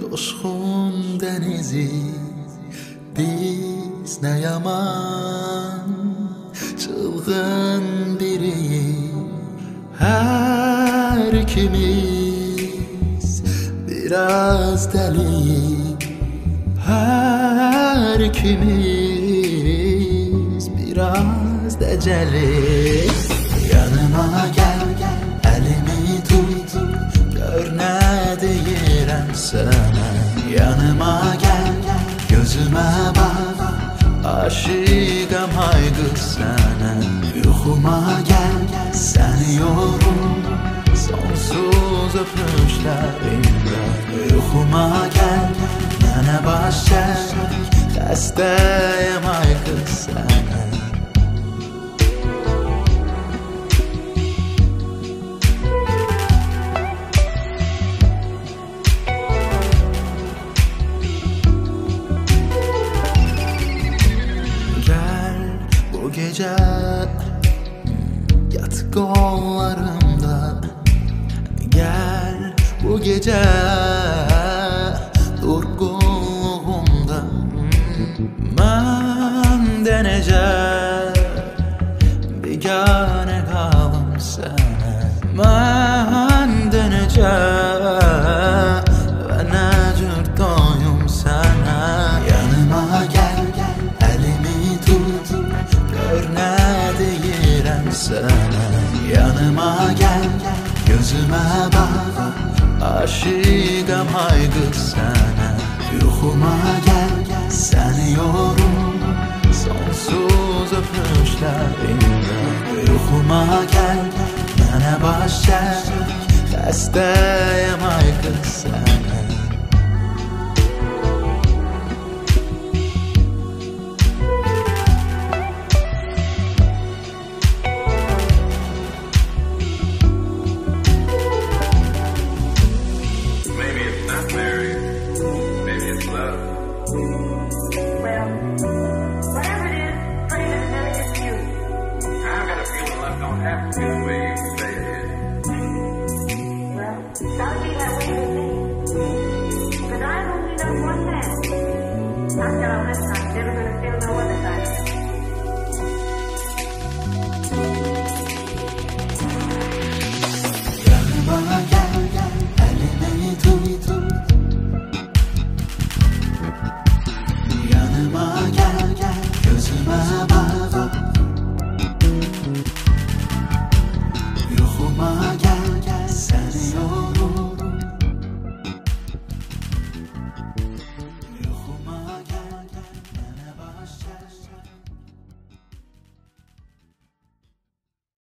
coşkun denizi biz ne yaman çılgın biriyiz. Her ikimiz biraz deli, her ikimiz biraz deceli. Yanıma gel, elimi tut, gör ne deyirəm sana. Yanıma gel, gözüme bak, aşıqam ay qız sana. Yuxuma gel, seni yorum sonsuz öpüşlərimdə. Yuxuma gel, mənə baş çək, xəstəyəm ay qız sana. Bu gece yat kollarımda, gel bu gece dur kulluğumda. Ben de nece bigane kalım sana, ben de nece ve ne cür doyum sana. Yanıma gel, elimi tut, gör ne deyirəm sana. Yanıma gel, gözüme bak, aşıqam ay qız sana. Yuxuma gel, seni yorum sonsuz öpüşlərimdə. Yuxuma gel, mənə baş çək, xəstəyəm ay qız sana. Yanıma gel, elimi tut, yanıma gel, gözüme